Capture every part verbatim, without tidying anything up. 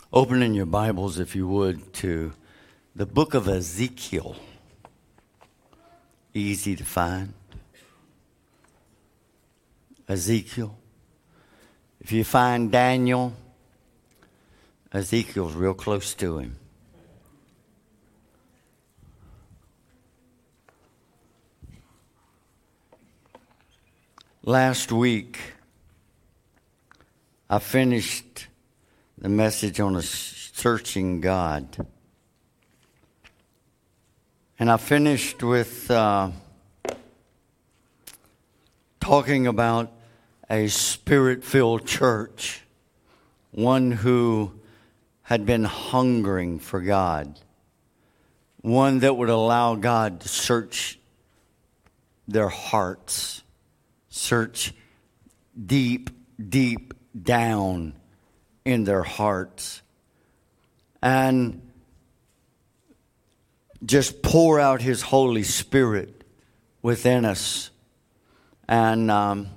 Open in your Bibles, if you would, to the book of Ezekiel. Easy to find. Ezekiel. If you find Daniel, Ezekiel's real close to him. Last week, I finished the message on a searching God. And I finished with uh, talking about a spirit-filled church, one who had been hungering for God, one that would allow God to search their hearts, search deep, deep down in their hearts, and just pour out His Holy Spirit within us. And um,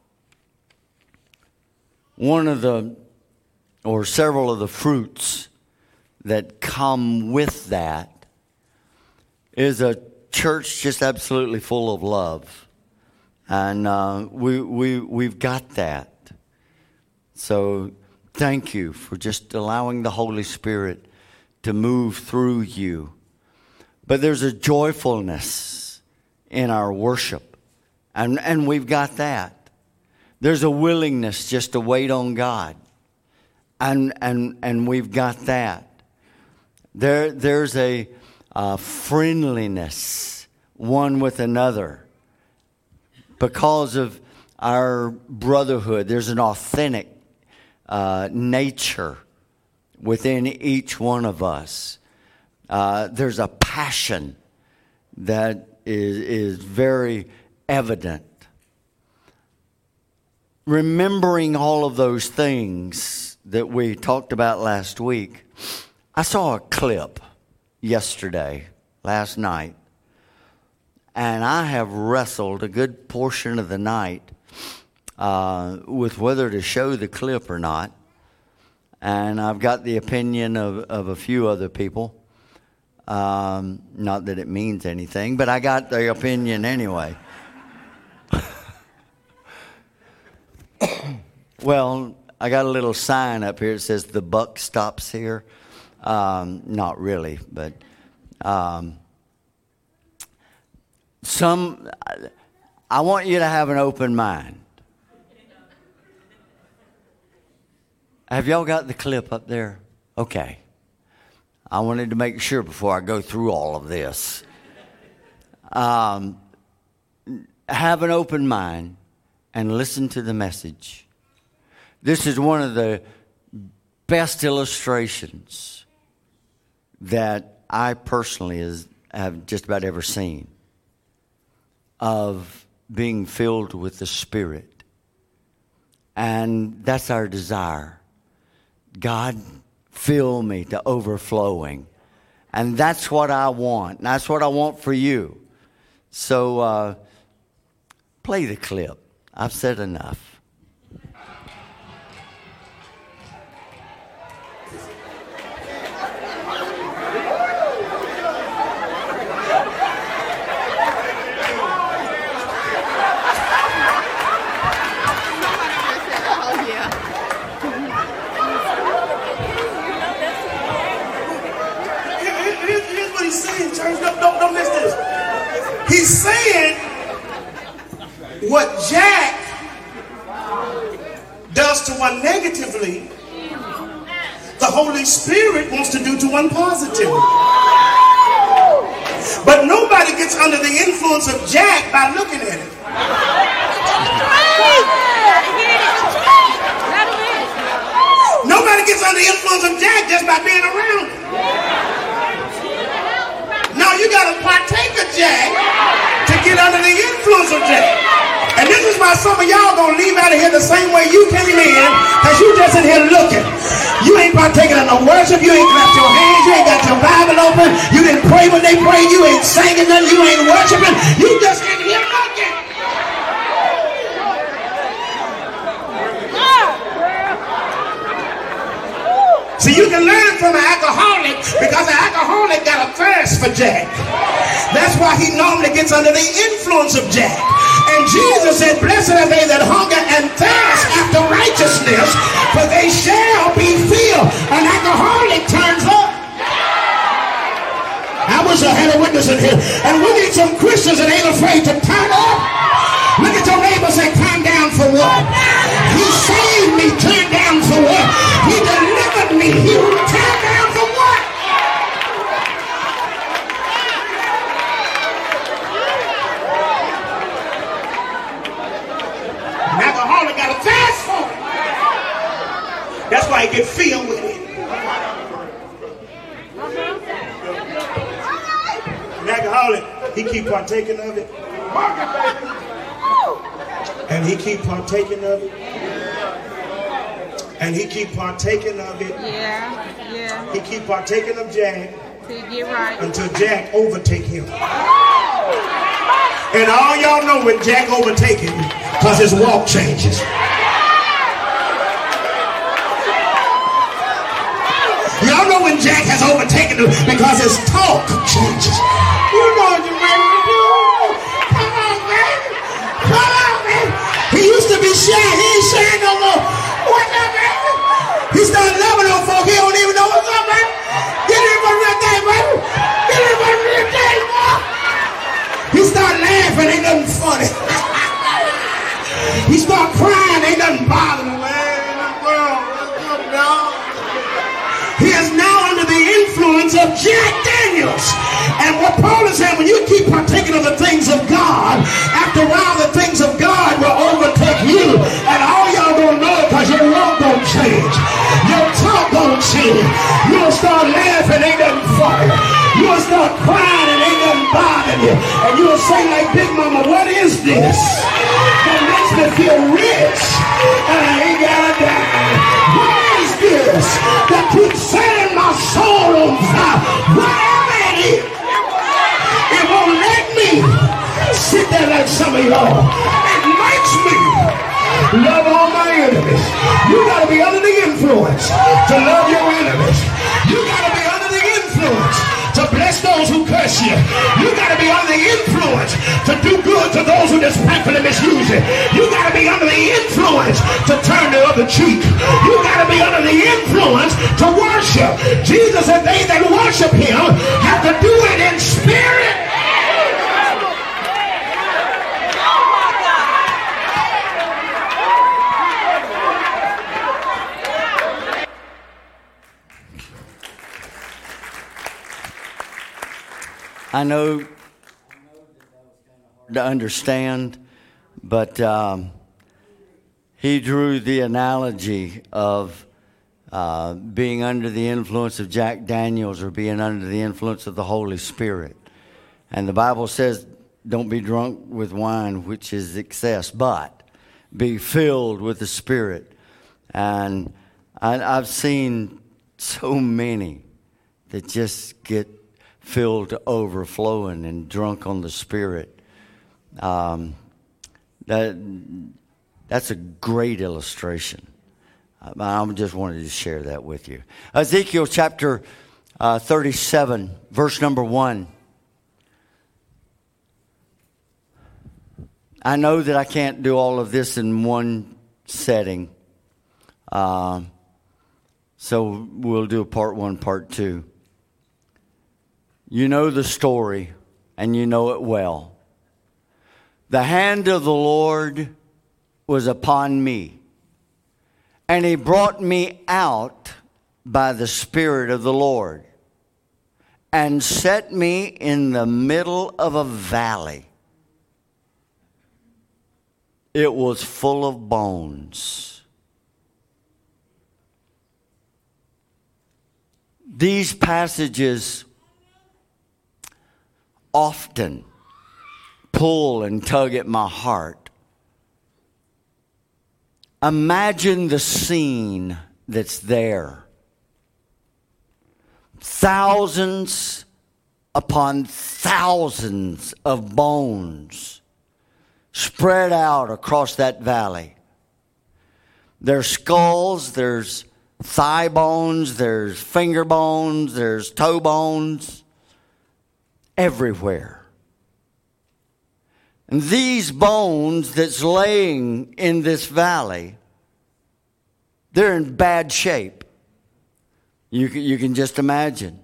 one of the, or several of the fruits that come with that is a church just absolutely full of love. And uh, we, we, we've got that. So thank you for just allowing the Holy Spirit to move through you. But there's a joyfulness in our worship, and, and we've got that. There's a willingness just to wait on God, and and and we've got that. There there's a uh, friendliness one with another because of our brotherhood. There's an authentic uh, nature within each one of us. Uh, there's a passion that is, is very evident. Remembering all of those things that we talked about last week, I saw a clip yesterday, last night, and I have wrestled a good portion of the night uh, with whether to show the clip or not. And I've got the opinion of, of a few other people. Um, not that it means anything, but I got the opinion anyway. Well, I got a little sign up here that says the buck stops here. Um, not really, but um, some. I want you to have an open mind. Have y'all got the clip up there? Okay. I wanted to make sure before I go through all of this. Um, have an open mind and listen to the message. This is one of the best illustrations that I personally is, have just about ever seen of being filled with the Spirit. And that's our desire. God, fill me to overflowing. And that's what I want. And that's what I want for you. So uh, play the clip. I've said enough. He's saying what Jack does to one negatively, the Holy Spirit wants to do to one positively. But nobody gets under the influence of Jack by looking at it. Nobody gets under the influence of Jack just by being around it. No, you got to partake of Jack to get under the influence of Jack. And this is why some of y'all gonna leave out of here the same way you came in, because you just in here looking. You ain't partaking of no worship. You ain't clapped your hands. You ain't got your Bible open. You didn't pray when they prayed. You ain't singing nothing. You ain't worshiping. You just in here looking. See, you can learn from an alcoholic because an alcoholic got a thirst for Jack. That's why he normally gets under the influence of Jack. And Jesus said, blessed are they that hunger and thirst after righteousness, for they shall be filled. An alcoholic turns up. I wish I had a witness in here. And we need some Christians that ain't afraid to turn up. Look at your neighbor and say, turn down for what? He saved me, turn down for what? He delivered me, he turned down for what? An alcoholic got a fast for it. That's why he get filled with it. An alcoholic, he keep partaking of it. And he keep partaking of it. And he keep partaking of it. Yeah, yeah. He keep partaking of Jack. Till you get right. Until Jack overtake him. And all y'all know when Jack overtake him, because his walk changes. Y'all know when Jack has overtaken him because his talk changes. You know what you're ready to do. Come on, man. Come on, man. He used to be shy. He ain't shy no more. What's up, man? He started loving on folk. He don't even know what's up, man. Get in for real thing, baby. Get in for real thing, boy. He started laughing. Ain't nothing funny. He started crying. Ain't nothing bothering him, man. What's up, dog? He is now under the influence of Jack Daniels. And what Paul is saying, when you keep partaking of the things of God, after a while the things of God will overtake you. And all y'all gonna know it because your walk don't change. Your talk don't change. You'll start laughing, ain't nothing funny. You'll start crying and ain't nothing bothering you. And you'll say like Big Mama, what is this? That makes me feel rich. And I ain't gotta die. What is this that keeps setting my soul on fire? Whatever it is, it won't let me sit there like some of y'all. It makes me love all my enemies. You gotta be under the influence to love your enemies. You gotta be under the influence to bless those who curse you. You gotta be under the influence to do good to those who despitefully misuse it. You gotta be under the influence to turn the other cheek. You gotta be under the influence to worship. Jesus said they that worship him have to do it in spirit. I know to understand, but um, he drew the analogy of uh, being under the influence of Jack Daniels or being under the influence of the Holy Spirit. And the Bible says, don't be drunk with wine, which is excess, but be filled with the Spirit. And I, I've seen so many that just get filled to overflowing and drunk on the Spirit. Um, that that's a great illustration. I just wanted to share that with you. Ezekiel chapter uh, thirty-seven, verse number one. I know that I can't do all of this in one setting, uh, so we'll do a part one, part two. You know the story, and you know it well. The hand of the Lord was upon me, and he brought me out by the Spirit of the Lord, and set me in the middle of a valley. It was full of bones. These passages often pull and tug at my heart. Imagine the scene that's there. Thousands upon thousands of bones spread out across that valley. There's skulls, there's thigh bones, there's finger bones, there's toe bones, everywhere. And these bones that's laying in this valley, they're in bad shape. You can, you can just imagine.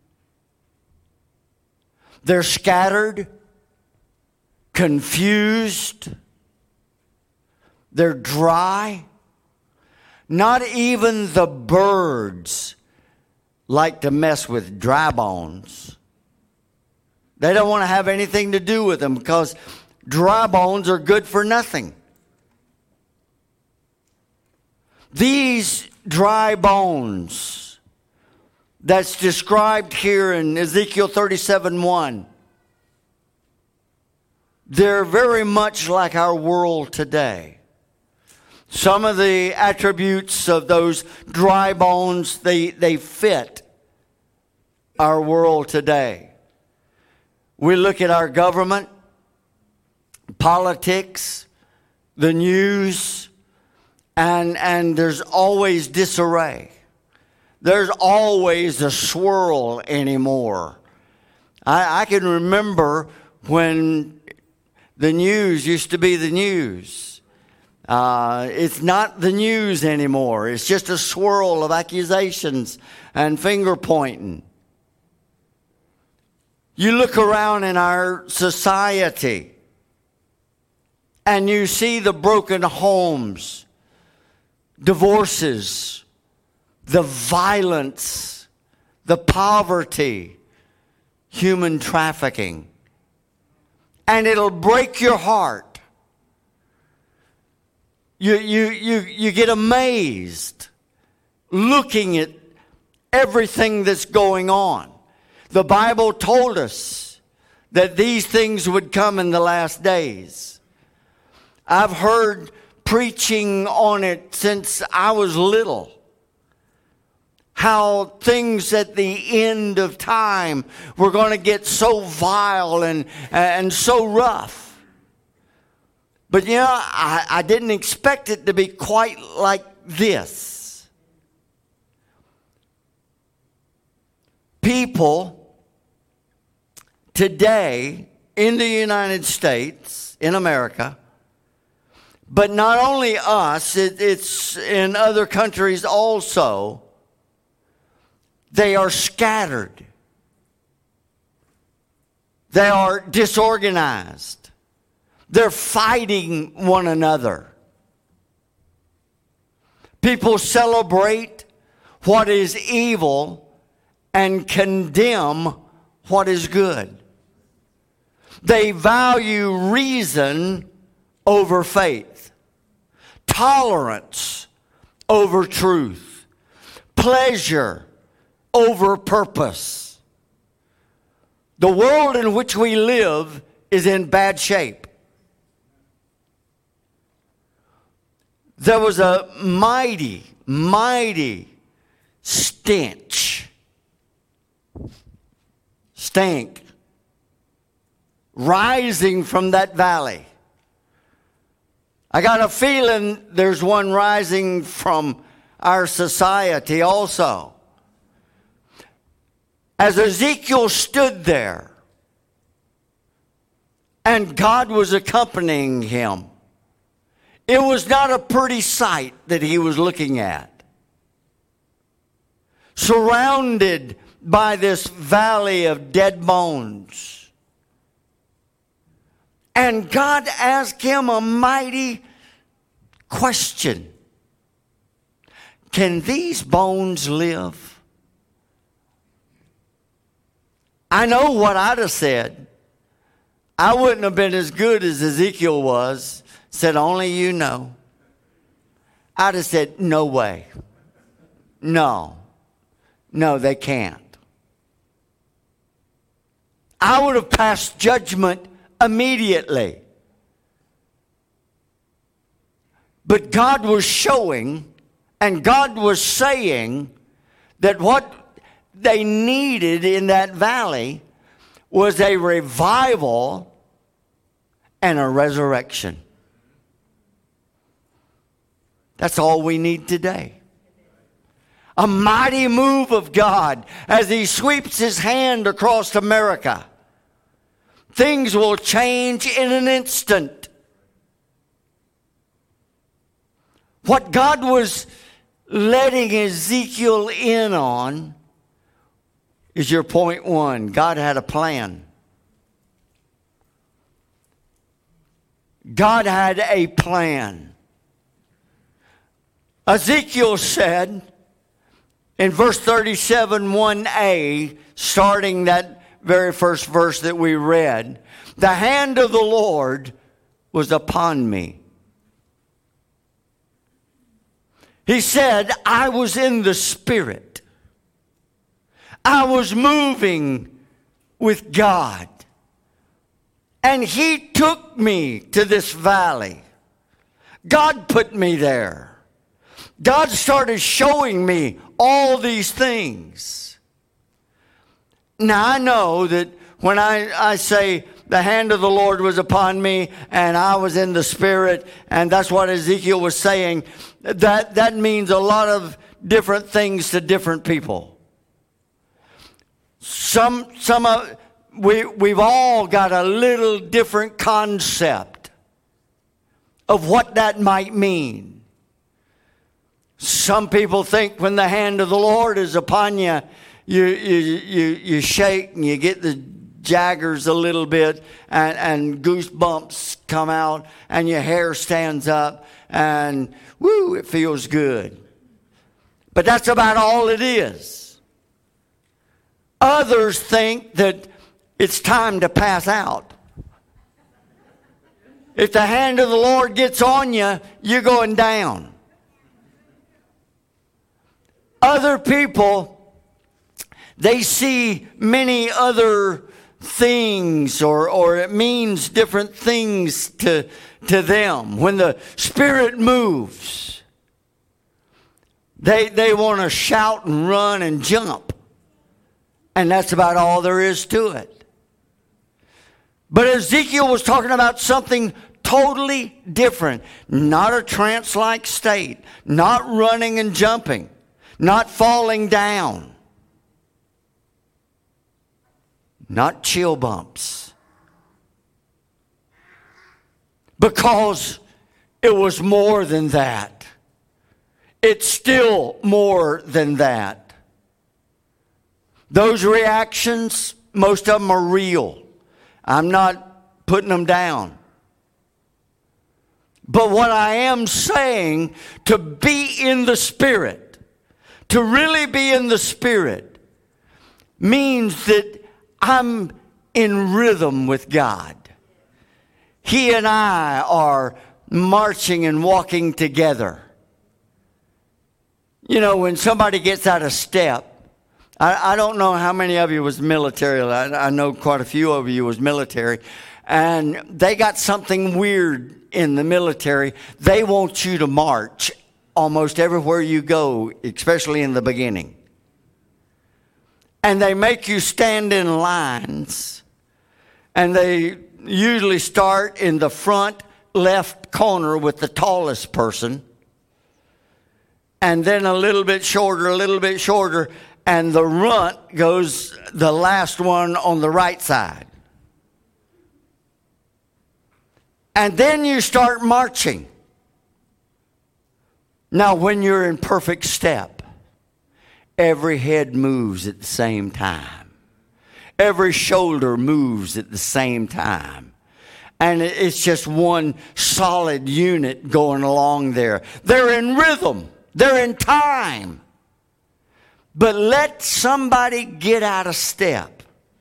They're scattered, confused, they're dry. Not even the birds like to mess with dry bones. They don't want to have anything to do with them because dry bones are good for nothing. These dry bones that's described here in Ezekiel thirty-seven one, they're very much like our world today. Some of the attributes of those dry bones, they, they fit our world today. We look at our government, politics, the news, and, and there's always disarray. There's always a swirl anymore. I, I can remember when the news used to be the news. Uh, it's not the news anymore. It's just a swirl of accusations and finger pointing. You look around in our society and you see the broken homes, divorces, the violence, the poverty, human trafficking. And it'll break your heart. You, you, you, you get amazed looking at everything that's going on. The Bible told us that these things would come in the last days. I've heard preaching on it since I was little. How things at the end of time were going to get so vile and, and so rough. But, you know, I, I didn't expect it to be quite like this. People today in the United States, in America, but not only us, it, it's in other countries also, they are scattered. They are disorganized. They're fighting one another. People celebrate what is evil and condemn what is good. They value reason over faith, tolerance over truth, pleasure over purpose. The world in which we live is in bad shape. There was a mighty, mighty stench, stank, rising from that valley. I got a feeling there's one rising from our society also. As Ezekiel stood there, and God was accompanying him, it was not a pretty sight that he was looking at. Surrounded by this valley of dead bones. And God asked him a mighty question. Can these bones live? I know what I'd have said. I wouldn't have been as good as Ezekiel was. Said, only you know. I'd have said, no way. No. No, they can't. I would have passed judgment immediately. But God was showing, and God was saying that what they needed in that valley was a revival and a resurrection. That's all we need today. A mighty move of God as he sweeps his hand across America. Things will change in an instant. What God was letting Ezekiel in on is your point one. God had a plan. God had a plan. Ezekiel said, in verse thirty-seven, one a, starting that very first verse that we read, the hand of the Lord was upon me. He said, I was in the Spirit. I was moving with God. And he took me to this valley. God put me there. God started showing me all these things. Now I know that when I, I say the hand of the Lord was upon me and I was in the Spirit, and that's what Ezekiel was saying, that, that means a lot of different things to different people. Some, some of, we, we've all got a little different concept of what that might mean. Some people think when the hand of the Lord is upon you, you you you, you shake and you get the jaggers a little bit, and, and goosebumps come out, and your hair stands up, and woo, it feels good. But that's about all it is. Others think that it's time to pass out. If the hand of the Lord gets on you, you're going down. Other people, they see many other things, or, or it means different things to, to them. When the Spirit moves, they, they want to shout and run and jump. And that's about all there is to it. But Ezekiel was talking about something totally different. Not a trance-like state. Not running and jumping. Not falling down. Not chill bumps. Because it was more than that. It's still more than that. Those reactions, most of them are real. I'm not putting them down. But what I am saying, to be in the Spirit, to really be in the Spirit, means that I'm in rhythm with God. He and I are marching and walking together. You know, when somebody gets out of step, I, I don't know how many of you was military. I, I know quite a few of you was military. And they got something weird in the military. They want you to march almost everywhere you go, especially in the beginning. And they make you stand in lines. And they usually start in the front left corner with the tallest person. And then a little bit shorter, a little bit shorter. And the runt goes the last one on the right side. And then you start marching. Now, when you're in perfect step, every head moves at the same time. Every shoulder moves at the same time. And it's just one solid unit going along there. They're in rhythm. They're in time. But let somebody get out of step.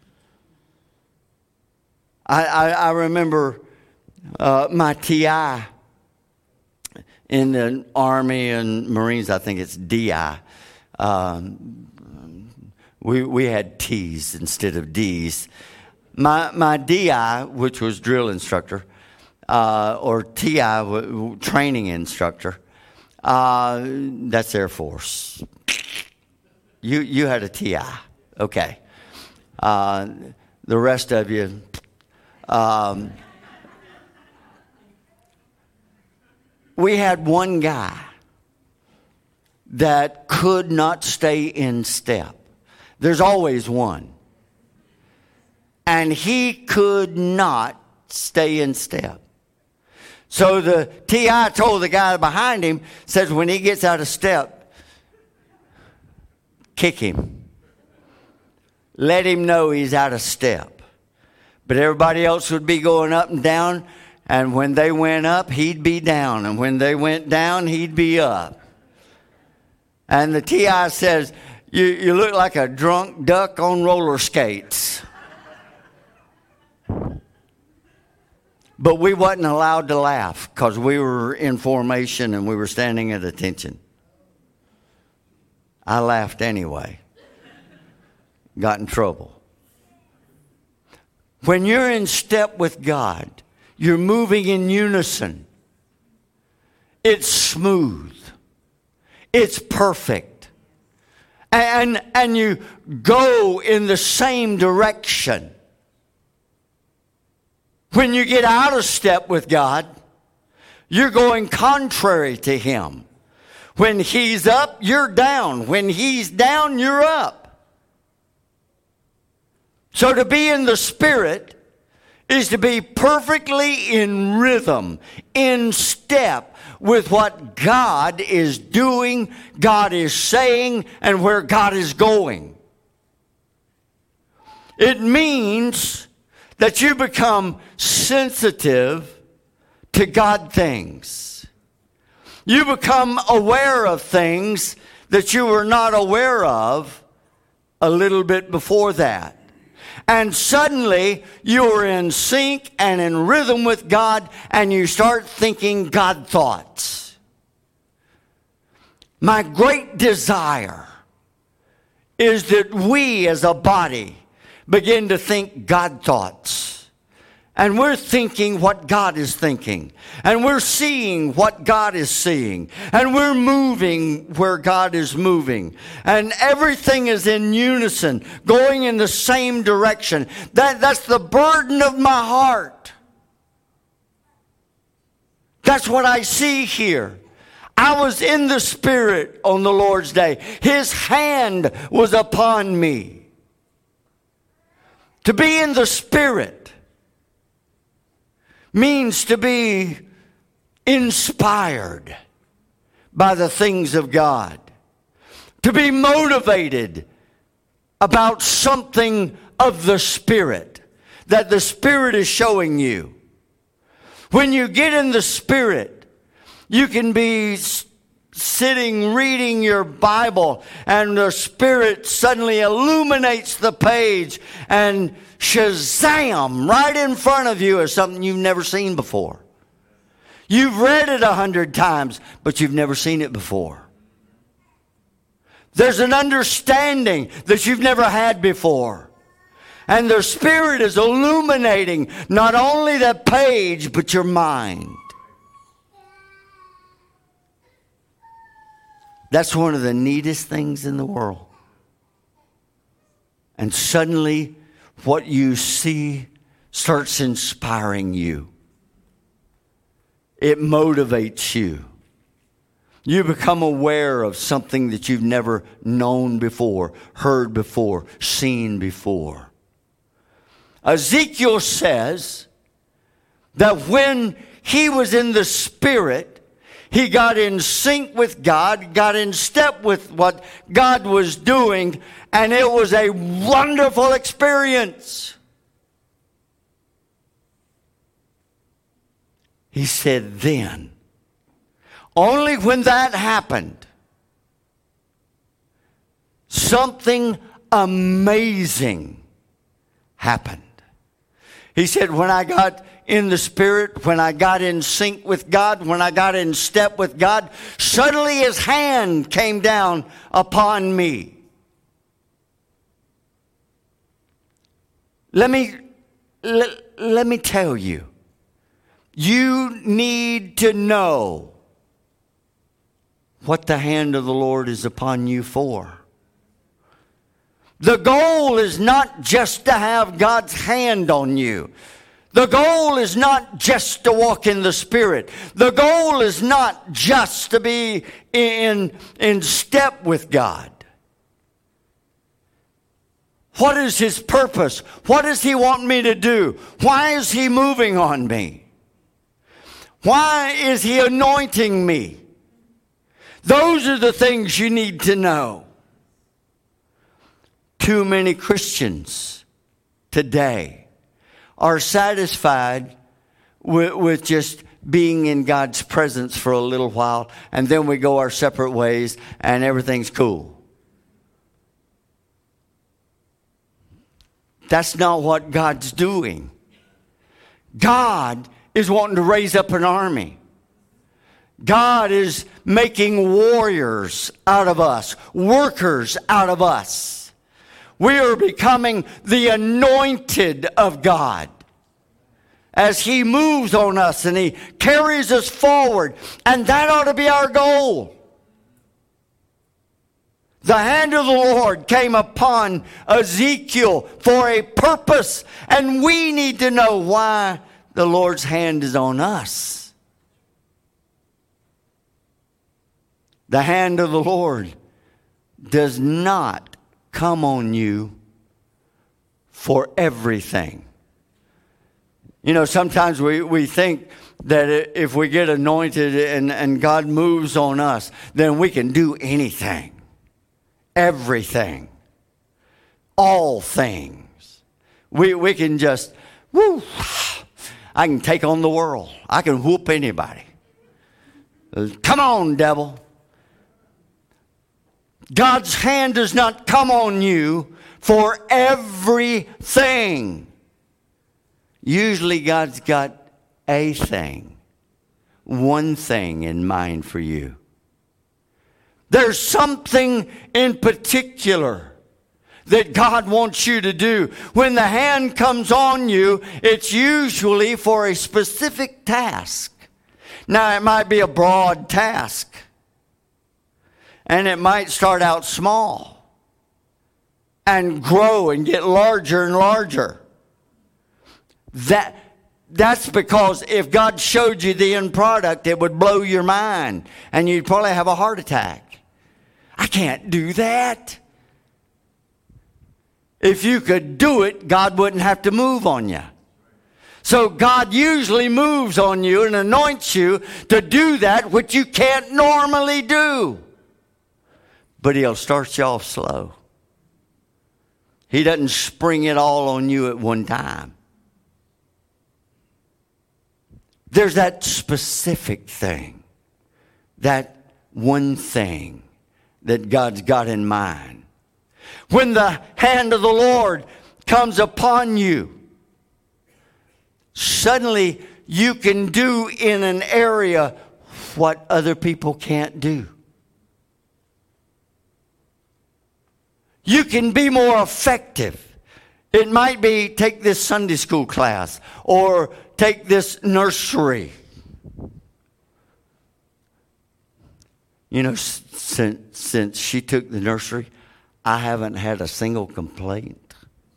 I, I, I remember uh, my T I in the Army and Marines. I think it's D I. Um, we we had T's instead of D's. My my D I, which was drill instructor, uh, or T I, training instructor, uh, that's Air Force. You you had a T I, okay. Uh, the rest of you, um, we had one guy that could not stay in step. There's always one. And he could not stay in step. So the T I told the guy behind him, says when he gets out of step, kick him. Let him know he's out of step. But everybody else would be going up and down, and when they went up, he'd be down. And when they went down, he'd be up. And the T I says, you, you look like a drunk duck on roller skates. But we wasn't allowed to laugh because we were in formation and we were standing at attention. I laughed anyway. Got in trouble. When you're in step with God, you're moving in unison. It's smooth. It's perfect. And, and you go in the same direction. When you get out of step with God, you're going contrary to Him. When He's up, you're down. When He's down, you're up. So to be in the Spirit is to be perfectly in rhythm, in step with what God is doing, God is saying, and where God is going. It means that you become sensitive to God things. You become aware of things that you were not aware of a little bit before that. And suddenly you're in sync and in rhythm with God, and you start thinking God thoughts. My great desire is that we as a body begin to think God thoughts. And we're thinking what God is thinking. And we're seeing what God is seeing. And we're moving where God is moving. And everything is in unison, going in the same direction. That, that's the burden of my heart. That's what I see here. I was in the Spirit on the Lord's day. His hand was upon me. To be in the Spirit means to be inspired by the things of God. To be motivated about something of the Spirit that the Spirit is showing you. When you get in the Spirit, you can be sitting reading your Bible and the Spirit suddenly illuminates the page and shazam, right in front of you is something you've never seen before. You've read it a hundred times, but you've never seen it before. There's an understanding that you've never had before. And the Spirit is illuminating not only the page, but your mind. That's one of the neatest things in the world. And suddenly, what you see starts inspiring you. It motivates you. You become aware of something that you've never known before, heard before, seen before. Ezekiel says that when he was in the Spirit, he got in sync with God, got in step with what God was doing, and it was a wonderful experience. He said then, only when that happened, something amazing happened. He said, when I got in the Spirit, when I got in sync with God, when I got in step with God, suddenly His hand came down upon me. Let me, let, let me tell you, you need to know what the hand of the Lord is upon you for. The goal is not just to have God's hand on you. The goal is not just to walk in the Spirit. The goal is not just to be in, in step with God. What is His purpose? What does He want me to do? Why is He moving on me? Why is He anointing me? Those are the things you need to know. Too many Christians today are satisfied with, with just being in God's presence for a little while, and then we go our separate ways and everything's cool. That's not what God's doing. God is wanting to raise up an army. God is making warriors out of us, workers out of us. We are becoming the anointed of God as He moves on us and He carries us forward. And that ought to be our goal. The hand of the Lord came upon Ezekiel for a purpose, and we need to know why the Lord's hand is on us. The hand of the Lord does not come on you for everything. You know, sometimes we, we think that if we get anointed and, and God moves on us, then we can do anything, everything, all things. We, we can just, woo, I can take on the world. I can whoop anybody. Come on, devil. God's hand does not come on you for everything. Usually God's got a thing, one thing in mind for you. There's something in particular that God wants you to do. When the hand comes on you, it's usually for a specific task. Now, it might be a broad task. And it might start out small and grow and get larger and larger. That, that's because if God showed you the end product, it would blow your mind. And you'd probably have a heart attack. I can't do that. If you could do it, God wouldn't have to move on you. So God usually moves on you and anoints you to do that which you can't normally do. But He'll start you off slow. He doesn't spring it all on you at one time. There's that specific thing, that one thing that God's got in mind. When the hand of the Lord comes upon you, suddenly you can do in an area what other people can't do. You can be more effective. It might be take this Sunday school class or take this nursery. You know, since, since she took the nursery, I haven't had a single complaint.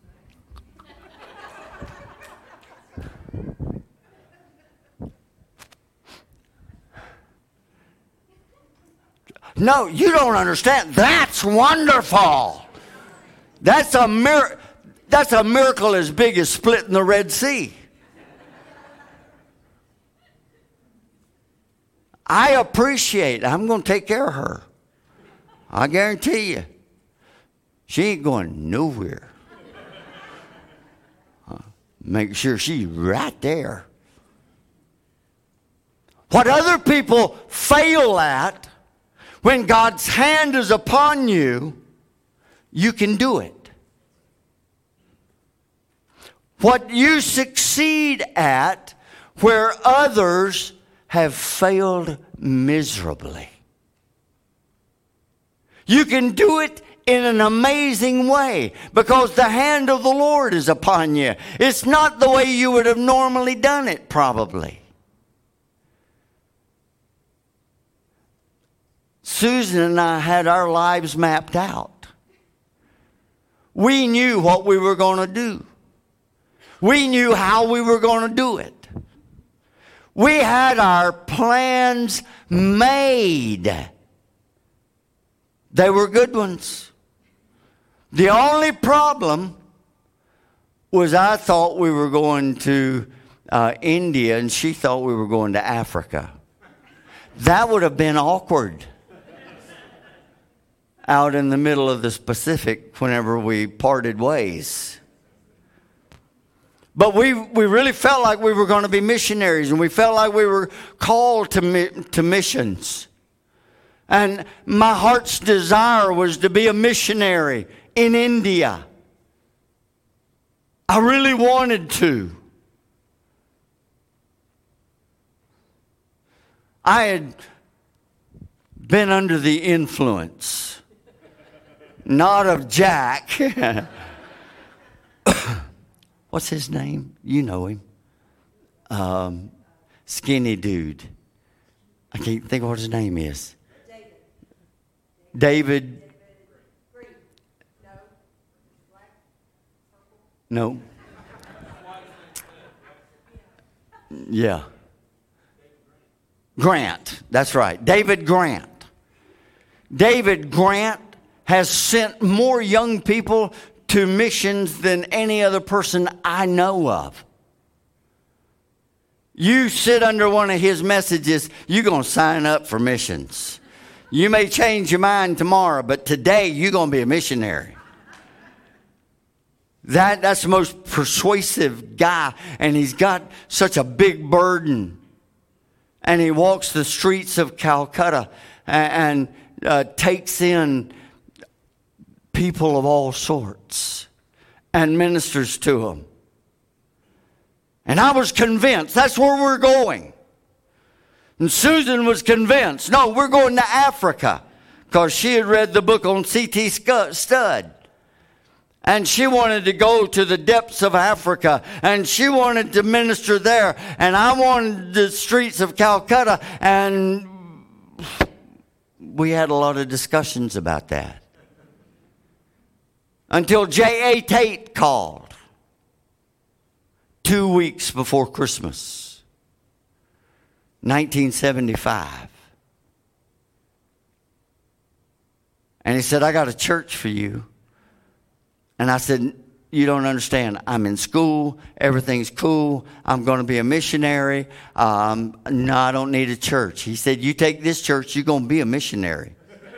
No, you don't understand. That's wonderful. That's a mir- That's a miracle as big as splitting the Red Sea. I appreciate, I'm going to take care of her. I guarantee you. She ain't going nowhere. Uh, make sure she's right there. What other people fail at, when God's hand is upon you, you can do it. What you succeed at, where others have failed miserably. You can do it in an amazing way because the hand of the Lord is upon you. It's not the way you would have normally done it, probably. Susan and I had our lives mapped out. We knew what we were going to do. We knew how we were going to do it. We had our plans made. They were good ones. The only problem was I thought we were going to uh, India and she thought we were going to Africa. That would have been awkward out in the middle of the Pacific whenever we parted ways. But we, we really felt like we were going to be missionaries, and we felt like we were called to, to missions. And my heart's desire was to be a missionary in India. I really wanted to. I had been under the influence, not of Jack. What's his name? You know him. Um, skinny dude. I can't think of what his name is. David. David. No. Yeah. Grant. That's right. David Grant. David Grant has sent more young people to missions than any other person I know of. You sit under one of his messages, you're going to sign up for missions. You may change your mind tomorrow, but today you're going to be a missionary. That, that's the most persuasive guy, and he's got such a big burden. And he walks the streets of Calcutta and, and uh, takes in people of all sorts and ministers to them. And I was convinced that's where we're going. And Susan was convinced, no, we're going to Africa, because she had read the book on C T Studd. And she wanted to go to the depths of Africa, and she wanted to minister there. And I wanted the streets of Calcutta, and we had a lot of discussions about that. Until J A Tate called two weeks before Christmas, nineteen seventy-five. And he said, I got a church for you. And I said, you don't understand. I'm in school. Everything's cool. I'm going to be a missionary. Um, no, I don't need a church. He said, you take this church, you're going to be a missionary.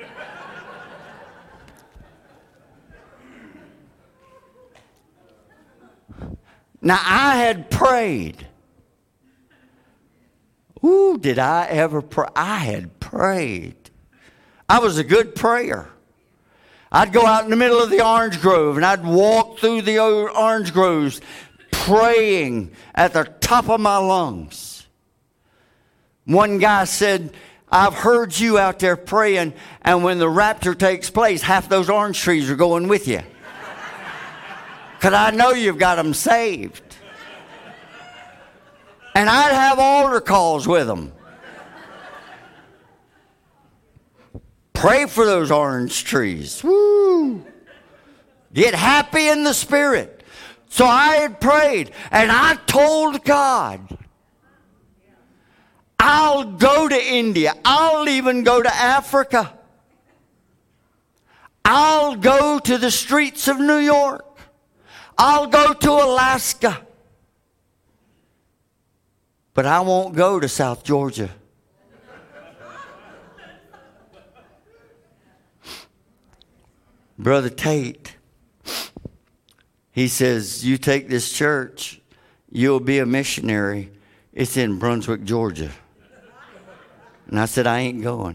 Now, I had prayed. Ooh, did I ever pray? I had prayed. I was a good prayer. I'd go out in the middle of the orange grove and I'd walk through the orange groves praying at the top of my lungs. One guy said, I've heard you out there praying, and when the rapture takes place, half those orange trees are going with you. Because I know you've got them saved. And I'd have altar calls with them. Pray for those orange trees. Woo! Get happy in the Spirit. So I had prayed, and I told God, I'll go to India. I'll even go to Africa. I'll go to the streets of New York. I'll go to Alaska. But I won't go to South Georgia. Brother Tate, he says, you take this church, you'll be a missionary. It's in Brunswick, Georgia. And I said, I ain't going.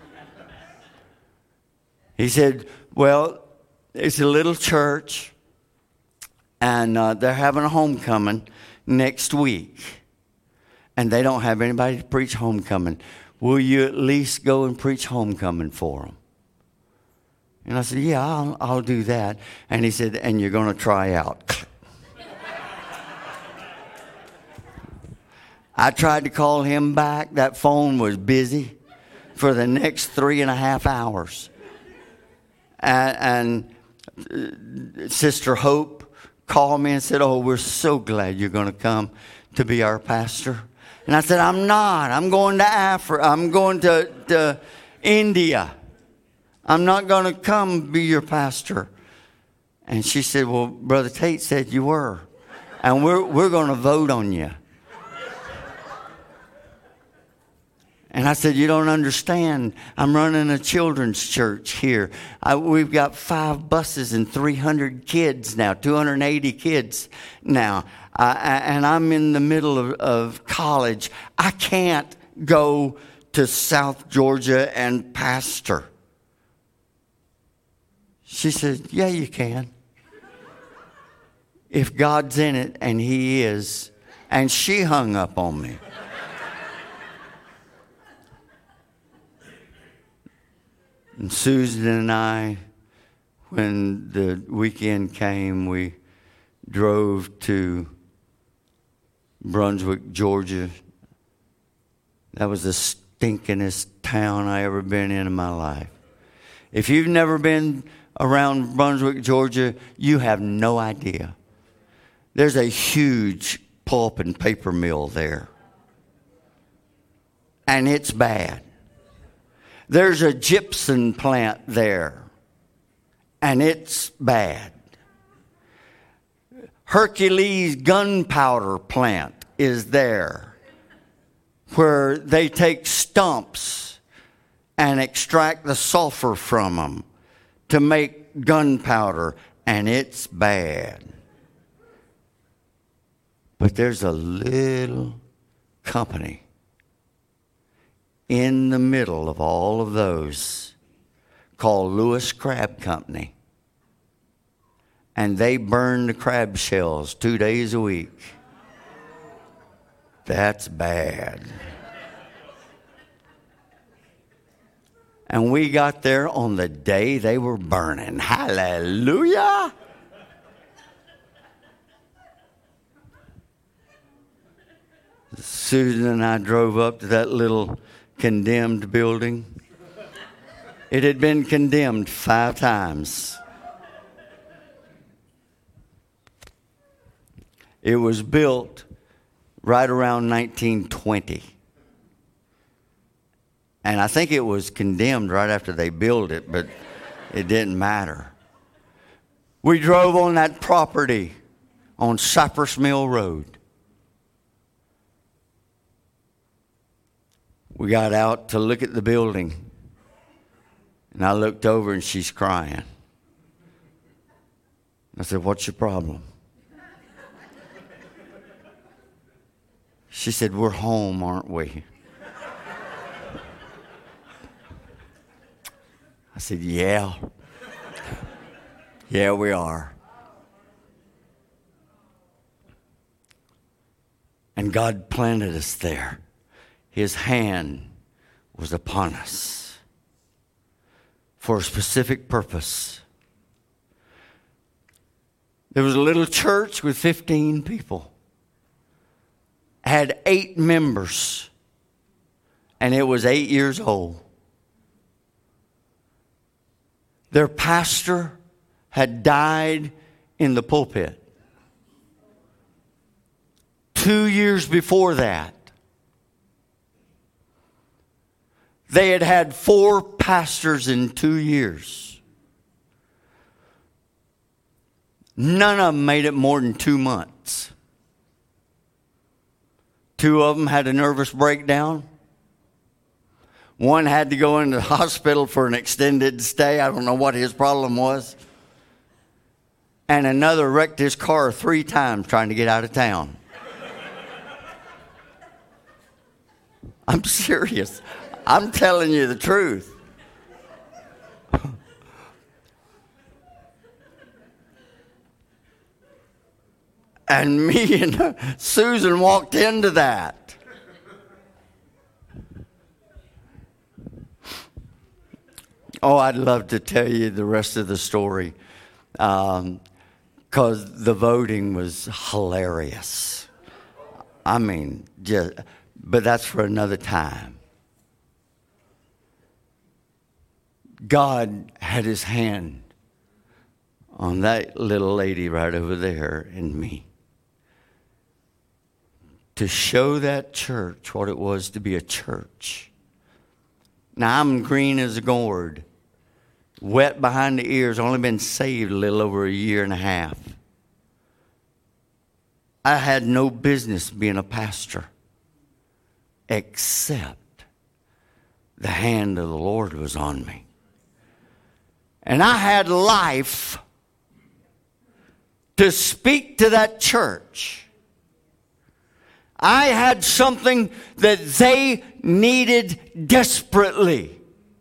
He said, well, it's a little church, and uh, they're having a homecoming next week. And they don't have anybody to preach homecoming. Will you at least go and preach homecoming for them? And I said, yeah, I'll, I'll do that. And he said, and you're going to try out. I tried to call him back. That phone was busy for the next three and a half hours. And, and uh, Sister Hope called me and said, oh, we're so glad you're going to come to be our pastor. And I said, I'm not. I'm going to Africa. I'm going to, to India. I'm not going to come be your pastor. And she said, well, Brother Tate said you were. And we're, we're going to vote on you. And I said, you don't understand. I'm running a children's church here. I, we've got five buses and three hundred kids now, two hundred eighty kids now. Uh, and I'm in the middle of, of college. I can't go to South Georgia and pastor. She said, yeah, you can. If God's in it, and He is. And she hung up on me. And Susan and I, when the weekend came, we drove to Brunswick, Georgia. That was the stinkingest town I ever been in in my life. If you've never been around Brunswick, Georgia, you have no idea. There's a huge pulp and paper mill there. And it's bad. There's a gypsum plant there, and it's bad. Hercules gunpowder plant is there, where they take stumps and extract the sulfur from them to make gunpowder, and it's bad. But there's a little company in the middle of all of those called Lewis Crab Company. And they burn the crab shells two days a week. That's bad. And we got there on the day they were burning. Hallelujah! Susan and I drove up to that little condemned building. It had been condemned five times. It was built right around nineteen twenty. And I think it was condemned right after they built it, but it didn't matter. We drove on that property on Cypress Mill Road. We got out to look at the building, and I looked over, and she's crying. I said, what's your problem? She said, we're home, aren't we? I said, yeah. Yeah, we are. And God planted us there. His hand was upon us for a specific purpose. There was a little church with fifteen people. Had eight members. And it was eight years old. Their pastor had died in the pulpit. Two years before that, they had had four pastors in two years. None of them made it more than two months. Two of them had a nervous breakdown. One had to go into the hospital for an extended stay. I don't know what his problem was. And another wrecked his car three times trying to get out of town. I'm serious. I'm telling you the truth. And me and Susan walked into that. Oh, I'd love to tell you the rest of the story, um, because the voting was hilarious. I mean, just, but that's for another time. God had his hand on that little lady right over there and me. To show that church what it was to be a church. Now, I'm green as a gourd, wet behind the ears, only been saved a little over a year and a half. I had no business being a pastor, except the hand of the Lord was on me. And I had life to speak to that church. I had something that they needed desperately.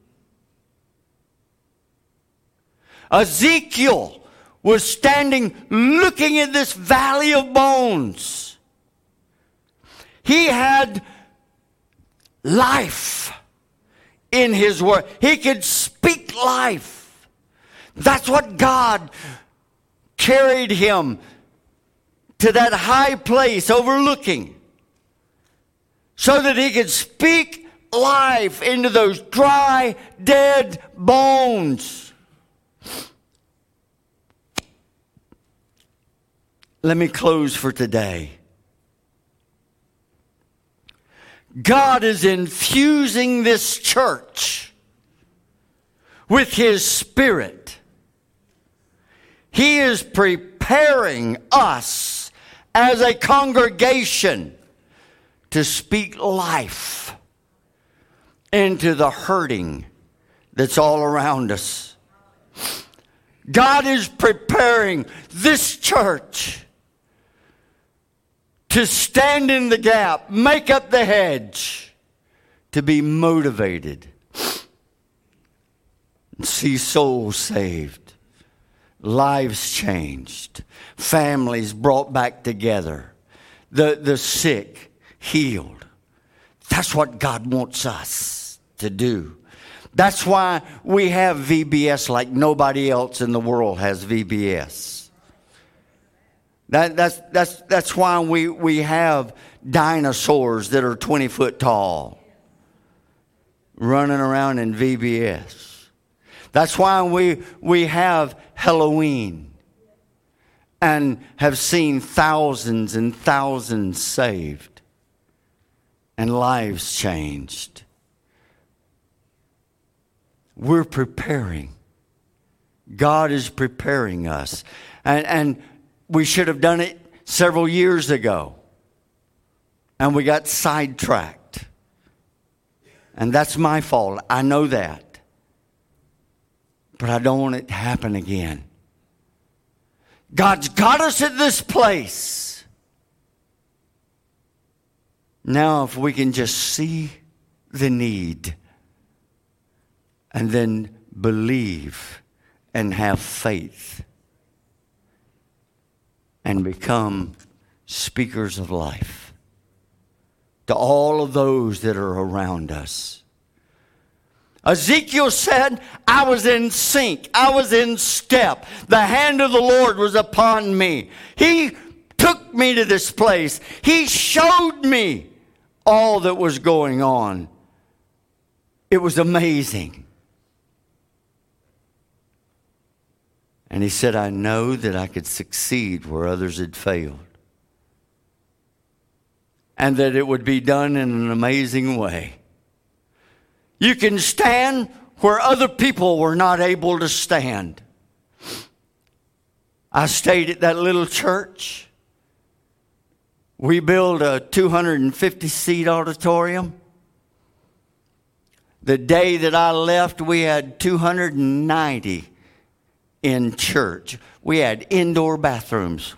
Ezekiel was standing looking at this valley of bones. He had life in his word. He could speak life. That's what God carried him to that high place overlooking, so that he could speak life into those dry, dead bones. Let me close for today. God is infusing this church with His Spirit. He is preparing us as a congregation to speak life into the hurting that's all around us. God is preparing this church to stand in the gap, make up the hedge, to be motivated, see souls saved, lives changed, families brought back together, the, the sick healed. That's what God wants us to do. That's why we have V B S like nobody else in the world has V B S. That, that's, that's, that's why we, we have dinosaurs that are twenty foot tall running around in V B S. That's why we, we have Halloween and have seen thousands and thousands saved and lives changed. We're preparing. God is preparing us. And, and we should have done it several years ago. And we got sidetracked. And that's my fault. I know that. But I don't want it to happen again. God's got us at this place. Now, if we can just see the need and then believe and have faith and become speakers of life to all of those that are around us. Ezekiel said, I was in sync. I was in step. The hand of the Lord was upon me. He took me to this place. He showed me all that was going on. It was amazing. And he said, I know that I could succeed where others had failed. And that it would be done in an amazing way. You can stand where other people were not able to stand. I stayed at that little church. We built a two hundred fifty seat auditorium. The day that I left, we had two hundred ninety in church. We had indoor bathrooms.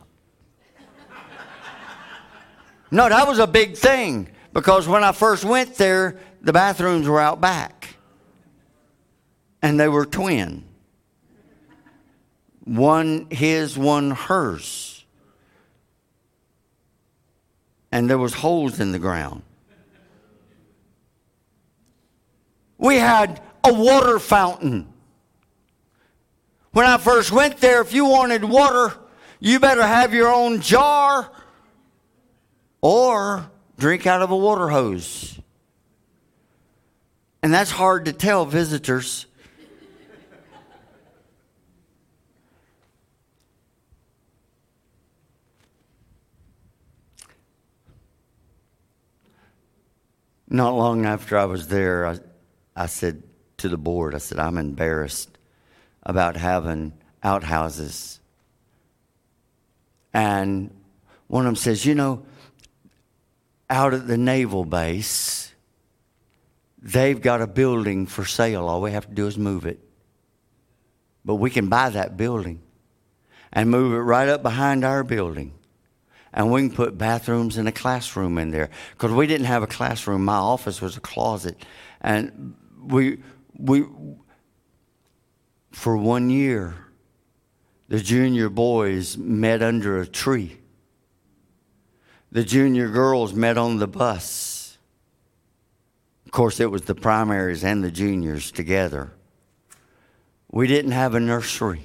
No, that was a big thing, because when I first went there, the bathrooms were out back. And they were twin. One his, one hers. And there was holes in the ground. We had a water fountain. When I first went there, if you wanted water, you better have your own jar or drink out of a water hose. And that's hard to tell visitors. Not long after I was there, I, I said to the board, I said, I'm embarrassed about having outhouses. And one of them says, you know, out at the naval base, they've got a building for sale. All we have to do is move it. But we can buy that building and move it right up behind our building. And we can put bathrooms and a classroom in there. Because we didn't have a classroom. My office was a closet. And we, we, for one year, the junior boys met under a tree. The junior girls met on the bus. Of course, it was the primaries and the juniors together. We didn't have a nursery.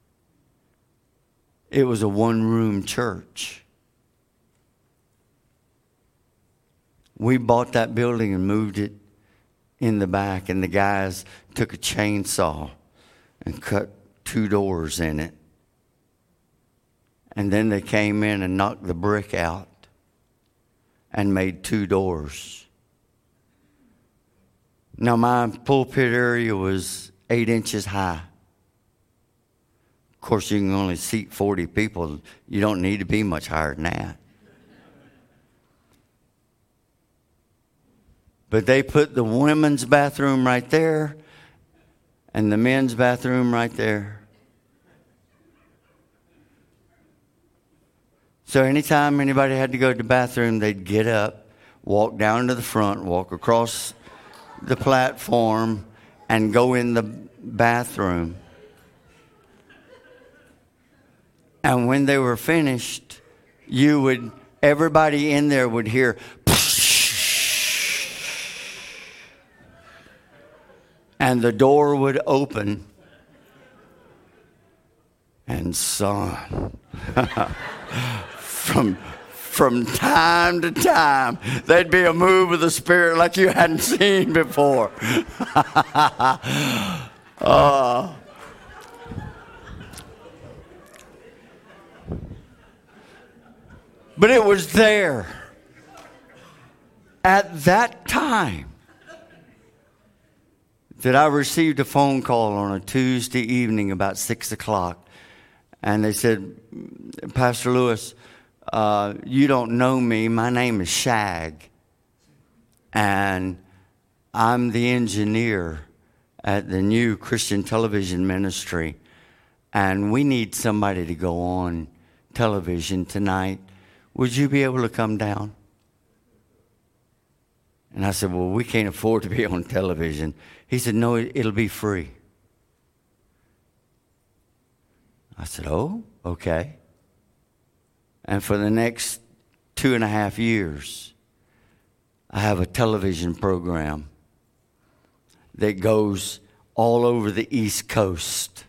It was a one-room church. We bought that building and moved it in the back, and the guys took a chainsaw and cut two doors in it. And then they came in and knocked the brick out and made two doors. Now, my pulpit area was eight inches high. Of course, you can only seat forty people. You don't need to be much higher than that. But they put the women's bathroom right there and the men's bathroom right there. So anytime anybody had to go to the bathroom, they'd get up, walk down to the front, walk across the platform, and go in the bathroom. And when they were finished, you would, everybody in there would hear, and the door would open, and son, from from time to time, there'd be a move of the Spirit like you hadn't seen before. uh, but it was there at that time that I received a phone call on a Tuesday evening about six o'clock. And they said, Pastor Lewis, uh, you don't know me. My name is Shag. And I'm the engineer at the new Christian television ministry. And we need somebody to go on television tonight. Would you be able to come down? And I said, well, we can't afford to be on television. He said, no, it'll be free. I said, oh, okay. And for the next two and a half years, I have a television program that goes all over the East Coast.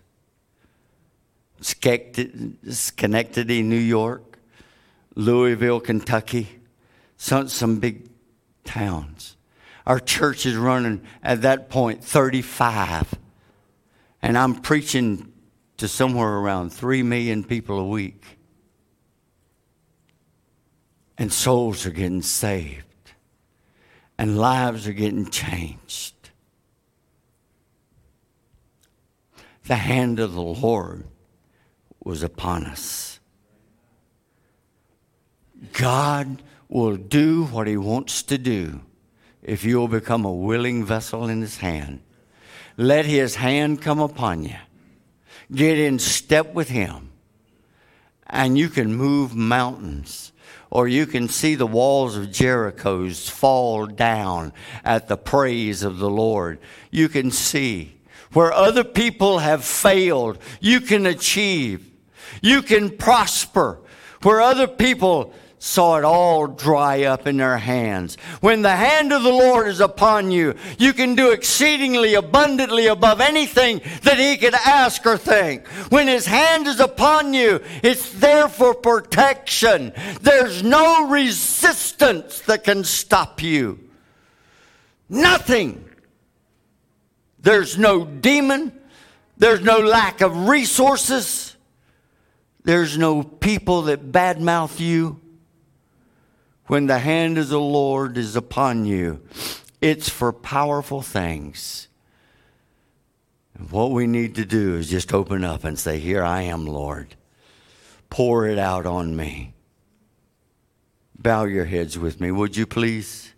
Schenectady, New York, Louisville, Kentucky, some, some big towns. Our church is running at that point thirty-five. And I'm preaching to somewhere around three million people a week. And souls are getting saved. And lives are getting changed. The hand of the Lord was upon us. God will do what He wants to do if you will become a willing vessel in His hand. Let His hand come upon you. Get in step with Him. And you can move mountains. Or you can see the walls of Jericho fall down at the praise of the Lord. You can see where other people have failed, you can achieve. You can prosper where other people saw it all dry up in their hands. When the hand of the Lord is upon you, you can do exceedingly abundantly above anything that He could ask or think. When His hand is upon you, it's there for protection. There's no resistance that can stop you. Nothing. There's no demon. There's no lack of resources. There's no people that badmouth you. when the hand of the Lord is upon you, it's for powerful things. And what we need to do is just open up and say, here I am, Lord. Pour it out on me. Bow your heads with me, would you please?